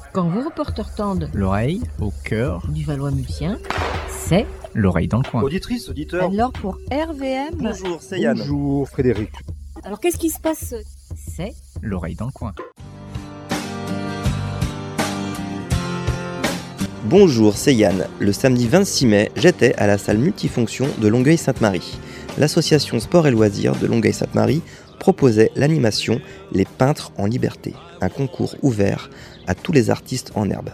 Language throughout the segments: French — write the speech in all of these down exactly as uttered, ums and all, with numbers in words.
Quand vos reporters tendent L'oreille au cœur du Valois-Mulsien, c'est l'oreille dans le coin. Auditrice, auditeur. alors pour R V M. Bonjour, c'est Yann. Bonjour Frédéric. Alors qu'est-ce qui se passe? C'est L'oreille dans le coin. Bonjour, c'est Yann. Le samedi vingt-six mai, j'étais à la salle multifonction de Longueuil-Sainte-Marie. L'association Sport et Loisirs de Longueuil-Sainte-Marie proposait l'animation Les Peintres en Liberté, un concours ouvert à tous les artistes en herbe.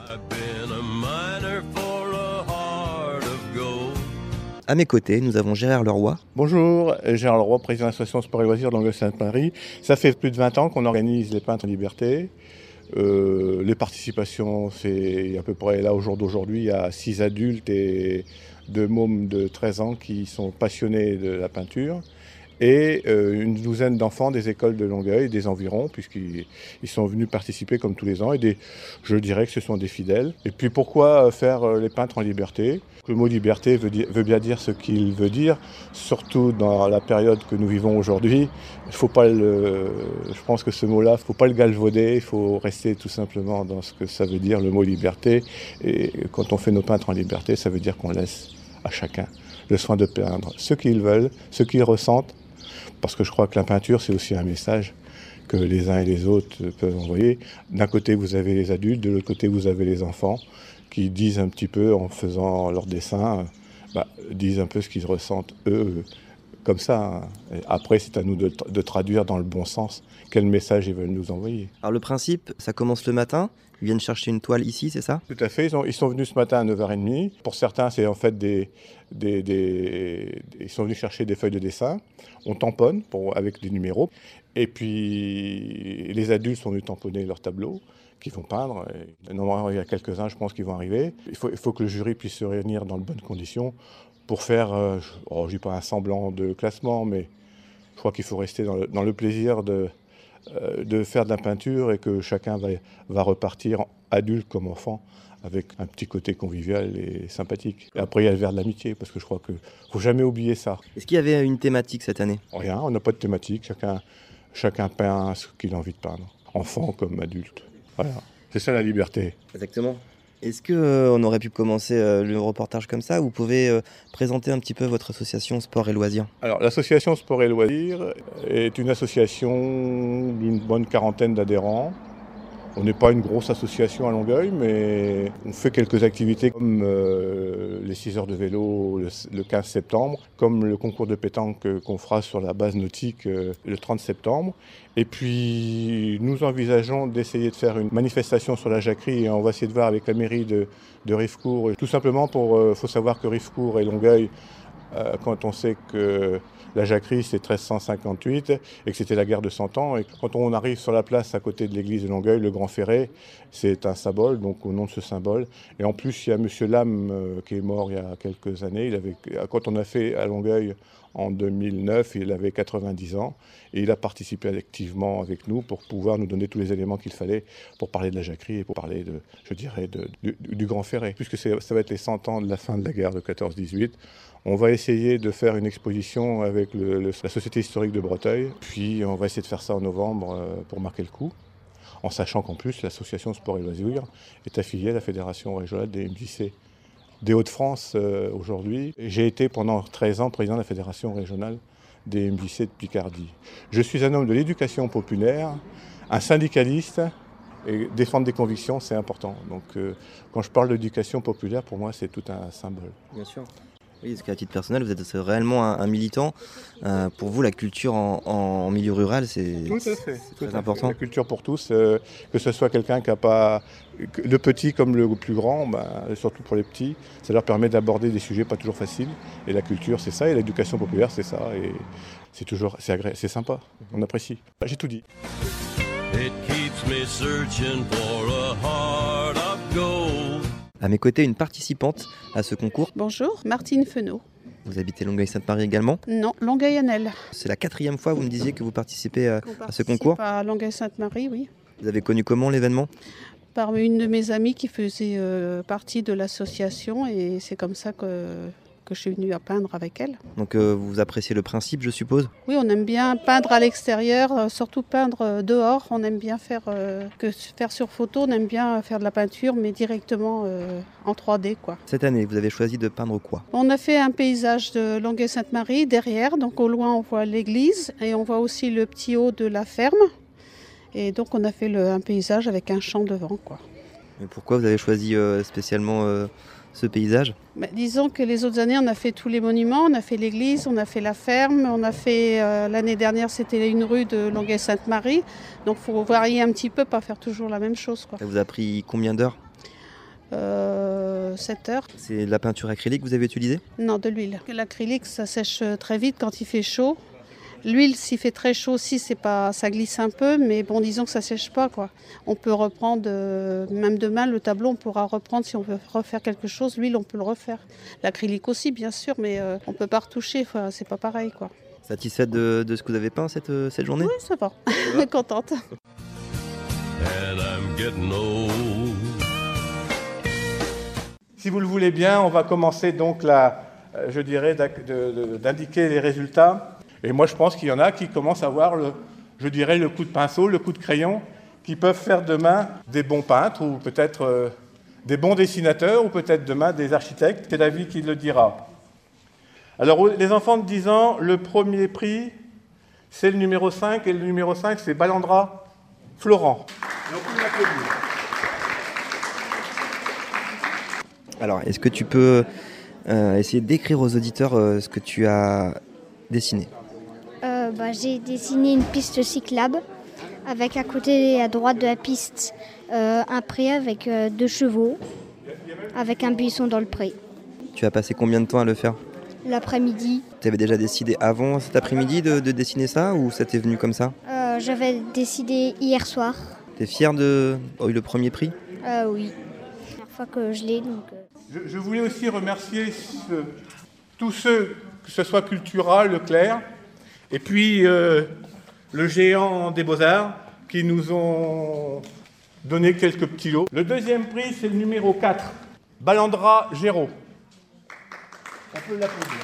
À mes côtés, nous avons Gérard Leroy. Bonjour, Gérard Leroy, président de l'association Sport et Loisirs de Longueuil-Sainte-Marie. Ça fait plus de vingt ans qu'on organise les Peintres en Liberté. Euh, les participations, c'est à peu près là au jour d'aujourd'hui, il y a six adultes et deux mômes de treize ans qui sont passionnés de la peinture. Et euh, une douzaine d'enfants des écoles de Longueuil, des environs, puisqu'ils ils sont venus participer comme tous les ans. Et des, je dirais que ce sont des fidèles. Et puis pourquoi faire les Peintres en Liberté? Le mot liberté veut, dire, veut bien dire ce qu'il veut dire, surtout dans la période que nous vivons aujourd'hui. Il faut pas le, je pense que ce mot-là, il ne faut pas le galvauder, il faut rester tout simplement dans ce que ça veut dire, le mot liberté. Et quand on fait nos Peintres en Liberté, ça veut dire qu'on laisse à chacun le soin de peindre ce qu'ils veulent, ce qu'ils ressentent. Parce que je crois que la peinture, c'est aussi un message que les uns et les autres peuvent envoyer. D'un côté, vous avez les adultes, de l'autre côté, vous avez les enfants qui disent un petit peu, en faisant leur dessin, bah, disent un peu ce qu'ils ressentent eux, comme ça. Et après, c'est à nous de, de traduire dans le bon sens quel message ils veulent nous envoyer. Alors le principe, ça commence le matin. Ils viennent chercher une toile ici, c'est ça? Tout à fait. Ils, ont, ils sont venus ce matin à neuf heures trente. Pour certains, c'est en fait des, des, des, ils sont venus chercher des feuilles de dessin. On tamponne pour, avec des numéros. Et puis, les adultes sont venus tamponner leurs tableaux qu'ils vont peindre. Et normalement, il y a quelques-uns, je pense, qui vont arriver. Il faut, il faut que le jury puisse se réunir dans de bonnes conditions pour faire, euh, oh, je dis pas un semblant de classement, mais je crois qu'il faut rester dans le, dans le plaisir de... de faire de la peinture et que chacun va, va repartir, adulte comme enfant, avec un petit côté convivial et sympathique. Et après, il y a le verre de l'amitié, parce que je crois qu'il ne faut jamais oublier ça. Est-ce qu'il y avait une thématique cette année? Rien, on n'a pas de thématique, chacun, chacun peint ce qu'il a envie de peindre, enfant comme adulte. Voilà, c'est ça la liberté. Exactement. Est-ce qu'on euh, aurait pu commencer euh, le reportage comme ça? Vous pouvez euh, présenter un petit peu votre association Sport et Loisirs? Alors, l'association Sport et Loisirs est une association d'une bonne quarantaine d'adhérents. On n'est pas une grosse association à Longueuil, mais on fait quelques activités comme euh, les six heures de vélo le, le quinze septembre, comme le concours de pétanque euh, qu'on fera sur la base nautique euh, le trente septembre. Et puis nous envisageons d'essayer de faire une manifestation sur la jacquerie et on va essayer de voir avec la mairie de, de Rivecourt. Tout simplement pour, il euh, faut savoir que Rivecourt et Longueuil, euh, quand on sait que la jacquerie, c'est treize cent cinquante-huit et que c'était la guerre de Cent Ans. Et quand on arrive sur la place à côté de l'église de Longueuil, le Grand Ferré, c'est un symbole, donc au nom de ce symbole. Et en plus, il y a M. Lame euh, qui est mort il y a quelques années. Il avait, quand on a fait à Longueuil en deux mille neuf, il avait quatre-vingt-dix ans. Et il a participé activement avec nous pour pouvoir nous donner tous les éléments qu'il fallait pour parler de la jacquerie et pour parler, de, je dirais, de, du, du Grand Ferré. Puisque ça va être les cent ans de la fin de la guerre de quatorze dix-huit. On va essayer de faire une exposition avec le, le, la Société historique de Breteuil. Puis on va essayer de faire ça en novembre euh, pour marquer le coup. En sachant qu'en plus, l'association Sport et Loisirs est affiliée à la Fédération régionale des M J C des Hauts-de-France euh, aujourd'hui. J'ai été pendant treize ans président de la Fédération régionale des M J C de Picardie. Je suis un homme de l'éducation populaire, un syndicaliste, et défendre des convictions, c'est important. Donc euh, quand je parle d'éducation populaire, pour moi, c'est tout un symbole. Bien sûr. Oui, parce qu'à titre personnel, vous êtes réellement un, un militant. Euh, pour vous, la culture en, en milieu rural, c'est, c'est très tout important. La culture pour tous, euh, que ce soit quelqu'un qui n'a pas... Le petit comme le plus grand, bah, surtout pour les petits, ça leur permet d'aborder des sujets pas toujours faciles. Et la culture, c'est ça, et l'éducation populaire, c'est ça. Et c'est toujours... C'est agréable, c'est sympa, on apprécie. J'ai tout dit. It keeps me searching for a heart of gold. À mes côtés, une participante à ce concours. Bonjour, Martine Fenot. Vous habitez Longueuil-Sainte-Marie également? Non, Longueuil-Annelle. C'est la quatrième fois, vous me disiez, que vous participez à, à ce concours? À Longueuil-Sainte-Marie, oui. Vous avez connu comment l'événement? Par une de mes amies qui faisait euh, partie de l'association et c'est comme ça que que je suis venue à peindre avec elle. Donc euh, vous appréciez le principe, je suppose? Oui, on aime bien peindre à l'extérieur, euh, surtout peindre euh, dehors. On aime bien faire euh, que faire sur photo, on aime bien faire de la peinture, mais directement euh, en trois D, quoi. Cette année, vous avez choisi de peindre quoi? On a fait un paysage de Longueuil-Sainte-Marie derrière, donc au loin on voit l'église et on voit aussi le petit haut de la ferme. Et donc on a fait le, un paysage avec un champ devant, quoi. Et pourquoi vous avez choisi euh, spécialement euh, ce paysage? Bah, disons que les autres années, on a fait tous les monuments, on a fait l'église, on a fait la ferme, on a fait, euh, l'année dernière, c'était une rue de Longueuil-Sainte-Marie. Donc il faut varier un petit peu, pas faire toujours la même chose, quoi. Ça vous a pris combien d'heures? Euh, sept heures. C'est de la peinture acrylique que vous avez utilisée? Non, de l'huile. L'acrylique, ça sèche très vite quand il fait chaud. L'huile, s'il fait très chaud aussi, c'est pas, ça glisse un peu, mais bon, disons que ça sèche pas, quoi. On peut reprendre, euh, même demain, le tableau, on pourra reprendre si on veut refaire quelque chose. L'huile, on peut le refaire. L'acrylique aussi, bien sûr, mais euh, on peut pas retoucher, enfin, c'est pas pareil, quoi. Satisfaite de, de ce que vous avez peint cette, cette journée? Oui, ça va. Ça va. Contente. And I'm getting old. Si vous le voulez bien, on va commencer donc là, euh, je dirais, d'ac- de- de- d'indiquer les résultats. Et moi, je pense qu'il y en a qui commencent à avoir, le, je dirais, le coup de pinceau, le coup de crayon, qui peuvent faire demain des bons peintres ou peut-être euh, des bons dessinateurs ou peut-être demain des architectes. C'est la vie qui le dira. Alors, les enfants de dix ans, le premier prix, c'est le numéro cinq, et le numéro cinq, c'est Balandra Florent. Et on peut l'applaudir. Alors, est-ce que tu peux euh, essayer d'écrire aux auditeurs euh, ce que tu as dessiné? Euh, bah, j'ai dessiné une piste cyclable avec à côté et à droite de la piste euh, un pré avec euh, deux chevaux, avec un buisson dans le pré. Tu as passé combien de temps à le faire? L'après-midi, Tu avais déjà décidé avant cet après-midi de, de dessiner ça ou ça t'est venu comme ça? euh, j'avais décidé hier soir. T'es fier de oh, le premier prix? Euh, oui, la première fois que je l'ai. Donc, euh... Je, je voulais aussi remercier ce- tous ceux, que ce soit Cultura, Leclerc, et puis euh, le géant des Beaux-Arts, qui nous ont donné quelques petits lots. Le deuxième prix, c'est le numéro quatre, Balandra Géraud. On peut l'applaudir.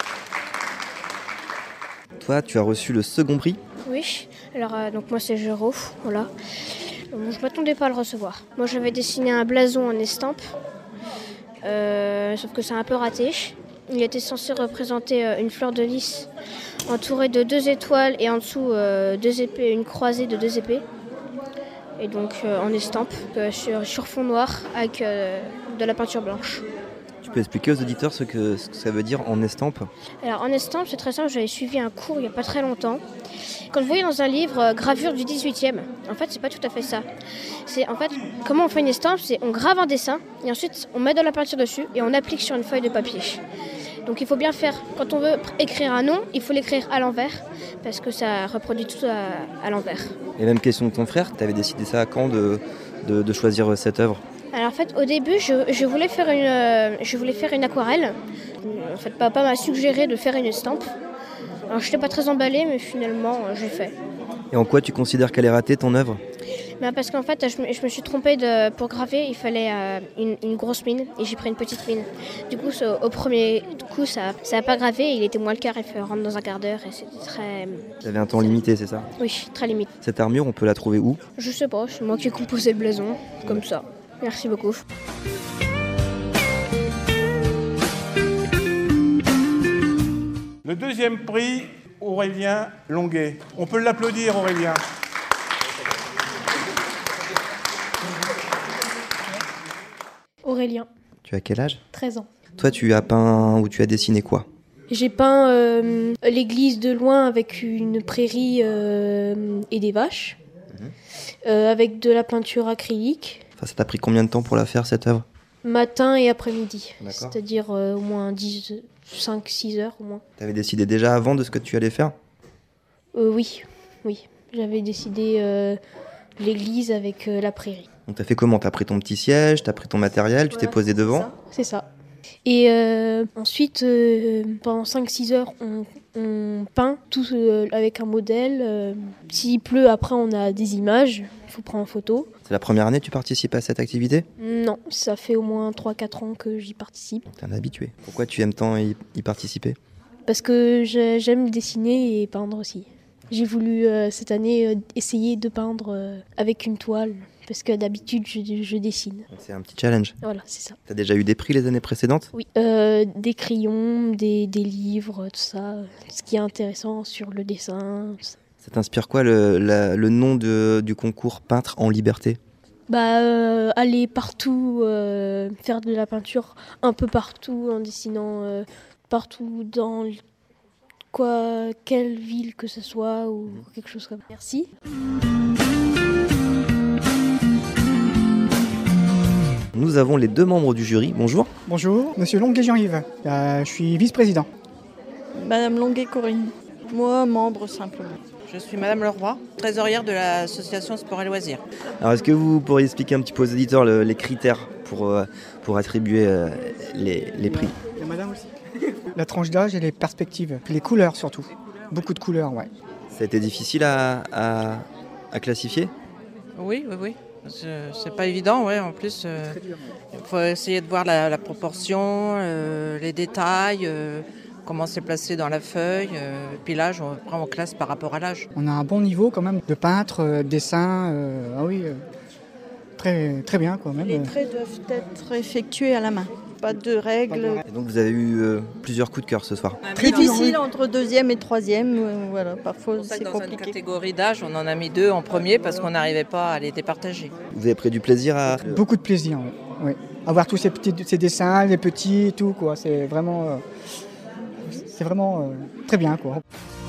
Toi, tu as reçu le second prix. Oui, alors euh, donc moi c'est Géraud, voilà. Bon, je ne m'attendais pas à le recevoir. Moi j'avais dessiné un blason en estampe, euh, sauf que c'est un peu raté. Il était censé représenter euh, une fleur de lys entourée de deux étoiles et en dessous euh, deux épées, une croisée de deux épées. Et donc euh, en estampe, euh, sur, sur fond noir avec euh, de la peinture blanche. Tu peux expliquer aux auditeurs ce que, ce que ça veut dire en estampe? Alors en estampe, c'est très simple, j'avais suivi un cours il n'y a pas très longtemps. Quand vous voyez dans un livre euh, gravure du dix-huitième, en fait c'est pas tout à fait ça. C'est en fait comment on fait une estampe, c'est on grave un dessin et ensuite on met de la peinture dessus et on applique sur une feuille de papier. Donc il faut bien faire, quand on veut écrire un nom, il faut l'écrire à l'envers parce que ça reproduit tout à, à l'envers. Et même question de ton frère, tu avais décidé ça à quand de, de, de choisir cette œuvre? Alors en fait au début je, je, voulais, faire une, euh, je voulais faire une aquarelle. En fait papa m'a suggéré de faire une estampe. Alors je n'étais pas très emballée mais finalement euh, j'ai fait. Et en quoi tu considères qu'elle est ratée ton œuvre? Ben parce qu'en fait je me, je me suis trompée, de, pour graver il fallait euh, une, une grosse mine et j'ai pris une petite mine. Du coup ça, au premier coup ça n'a pas gravé, il était moins le quart, il fait rentre dans un quart d'heure et c'était très... Tu avais un temps limité, c'est ça? Oui, très limite. Cette armure, on peut la trouver où? Je sais pas, c'est moi qui ai composé le blason, comme ça. Merci beaucoup. Le deuxième prix, Aurélien Longuet. On peut l'applaudir, Aurélien. Aurélien, Tu as quel âge? treize ans. Toi, tu as peint ou tu as dessiné quoi? J'ai peint euh, l'église de loin avec une prairie euh, et des vaches, mmh. euh, avec de la peinture acrylique. Enfin, ça t'a pris combien de temps pour la faire, cette œuvre? Matin et après-midi, D'accord. c'est-à-dire euh, au moins dix, cinq, six heures au moins. Tu avais décidé déjà avant de ce que tu allais faire? euh, Oui, oui. J'avais décidé euh, l'église avec euh, la prairie. Donc t'as fait comment? T'as pris ton petit siège, t'as pris ton matériel, tu Voilà, t'es posé devant? C'est ça. Et euh, ensuite, euh, pendant cinq six heures, on, on peint tout euh, avec un modèle. Euh, s'il pleut, après, on a des images. Il faut prendre en photo. C'est la première année que tu participes à cette activité ? Non, ça fait au moins trois quatre ans que j'y participe. T'es un habitué. Pourquoi tu aimes tant y, y participer ? Parce que j'ai- j'aime dessiner et peindre aussi. J'ai voulu euh, cette année euh, essayer de peindre euh, avec une toile. Parce que d'habitude, je, je dessine. C'est un petit challenge. Voilà, c'est ça. T'as déjà eu des prix les années précédentes ? Oui, euh, des crayons, des, des livres, tout ça. Ce qui est intéressant sur le dessin. tout ça. Ça t'inspire quoi le, la- le nom de, du concours Peintre en liberté ? Bah, euh, aller partout, euh, faire de la peinture un peu partout, en dessinant euh, partout dans l- quoi, quelle ville que ce soit ou quelque chose comme ça. Merci. Nous avons les deux membres du jury. Bonjour. Bonjour, monsieur Longuet Jean-Yves. Euh, je suis vice-président. Madame Longuet Corinne. Moi, membre simplement. Je suis Madame Leroy, trésorière de l'association Sport et Loisirs. Alors, est-ce que vous pourriez expliquer un petit peu aux éditeurs le- les critères pour, euh, pour attribuer euh, les, les prix ? Il y a madame aussi. La tranche d'âge et les perspectives. Puis les couleurs surtout. Beaucoup de couleurs, ouais. Ça a été difficile à, à, à classifier ? Oui, oui, oui. C'est c'est pas évident, ouais. En plus, euh, il faut essayer de voir la, la proportion, euh, les détails, euh, comment c'est placé dans la feuille. Euh, puis l'âge, on prend en classe par rapport à l'âge. On a un bon niveau quand même de peintre, euh, dessin. euh, ah oui, euh, très, très bien quand même. Les traits doivent être effectués à la main. Pas de règles. Et donc vous avez eu euh, plusieurs coups de cœur ce soir. Difficile entre deuxième et troisième. euh, Voilà, parfois C'est c'est dans une compliqué. catégorie d'âge, on en a mis deux en premier parce qu'on n'arrivait pas à les départager. Vous avez pris du plaisir à... Beaucoup de plaisir, oui. oui. Avoir tous ces petits ces dessins, les petits et tout, quoi. C'est vraiment, euh, c'est vraiment euh, très bien, quoi.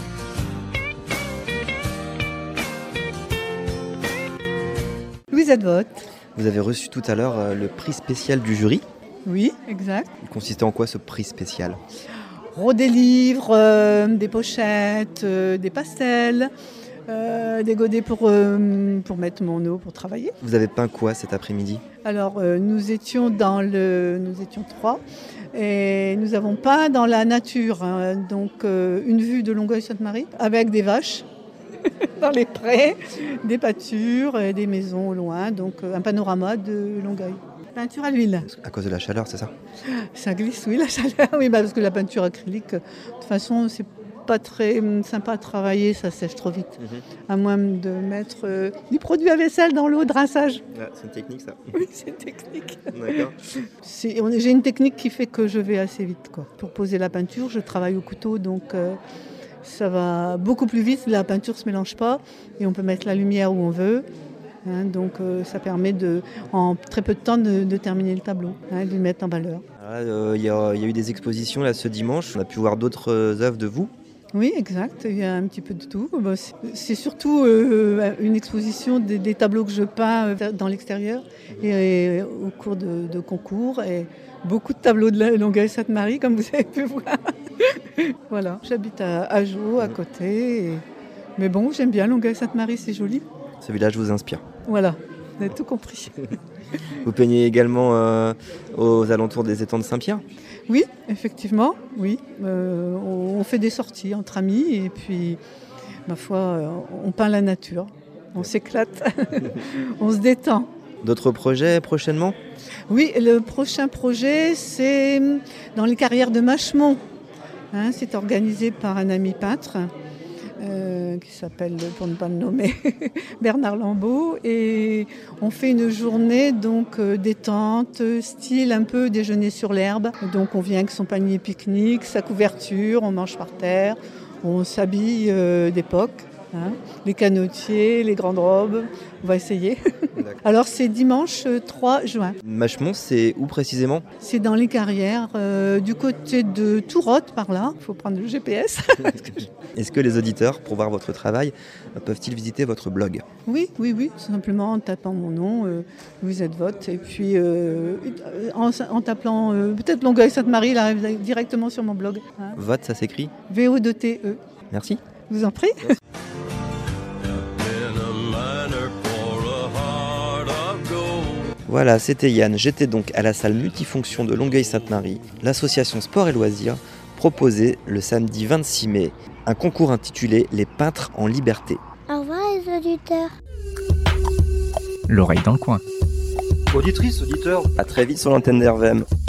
Louisette Vote. Vous avez reçu tout à l'heure euh, le prix spécial du jury. Oui, exact. Il consistait en quoi ce prix spécial ? Oh, des livres, euh, des pochettes, euh, des pastels, euh, des godets pour, euh, pour mettre mon eau pour travailler. Vous avez peint quoi cet après-midi ? Alors, euh, nous étions dans le, nous étions trois et nous avons peint dans la nature, hein, donc euh, une vue de Longueuil-Sainte-Marie avec des vaches dans les prés, des pâtures et des maisons au loin, donc euh, un panorama de Longueuil. Peinture à l'huile. À cause de la chaleur, c'est ça ? Ça glisse, oui, la chaleur, oui, bah, parce que la peinture acrylique, de toute façon, c'est pas très hum, sympa à travailler, ça sèche trop vite. Mm-hmm. À moins de mettre euh, du produit à vaisselle dans l'eau de rinçage. Ah, c'est une technique ça. Oui, c'est une technique. D'accord. C'est- on est- J'ai une technique qui fait que je vais assez vite, quoi. Pour poser la peinture, je travaille au couteau, donc euh, ça va beaucoup plus vite. La peinture ne se mélange pas et on peut mettre la lumière où on veut. Hein, donc euh, ça permet de, en très peu de temps de, de terminer le tableau, hein, de le mettre en valeur. Il euh, y, a- y a eu des expositions là ce dimanche. On a pu voir d'autres euh, œuvres de vous. Oui, exact. Il y a un petit peu de tout. Bon, c'est- c'est surtout euh, une exposition des, des tableaux que je peins euh, dans l'extérieur et, et au cours de, de concours. Et beaucoup de tableaux de la Longueuil-Sainte-Marie, comme vous avez pu voir. Voilà. J'habite à Ajo, à côté. et- Mais bon, j'aime bien Longueuil-Sainte-Marie, c'est joli. Ce village vous inspire. Voilà, vous avez tout compris. Vous peignez également euh, aux alentours des étangs de Saint-Pierre. Oui, effectivement, oui. Euh, on, on fait des sorties entre amis et puis, ma foi, euh, on peint la nature. On s'éclate, on se détend. D'autres projets prochainement ? Oui, le prochain projet, c'est dans les carrières de Machemont. Hein, c'est organisé par un ami peintre euh, qui s'appelle, pour ne pas le nommer, Bernard Lambeau. Et on fait une journée donc euh, détente, style un peu déjeuner sur l'herbe. Donc on vient avec son panier pique-nique, sa couverture, on mange par terre, on s'habille euh, d'époque. Hein, les canotiers, les grandes robes, on va essayer. Alors c'est dimanche trois juin. Machemont, c'est où précisément ? C'est dans les carrières, euh, du côté de Tourotte par là. Il faut prendre le G P S. Est-ce que les auditeurs, pour voir votre travail, peuvent-ils visiter votre blog ? Oui, oui, oui, tout simplement en tapant mon nom, euh, Louisette Vote, et puis euh, en, en tapant euh, peut-être Longueuil-Sainte-Marie, il arrive directement sur mon blog. Hein. Vote, ça s'écrit ? V O deux T E. Merci. Je vous en prie. Voilà, c'était Yann. J'étais donc à la salle multifonction de Longueuil-Sainte-Marie. L'association Sport et Loisirs proposait le samedi vingt-six mai un concours intitulé Les peintres en liberté. Au revoir les auditeurs. L'oreille dans le coin. Auditrices, auditeurs, à très vite sur l'antenne d'R V M.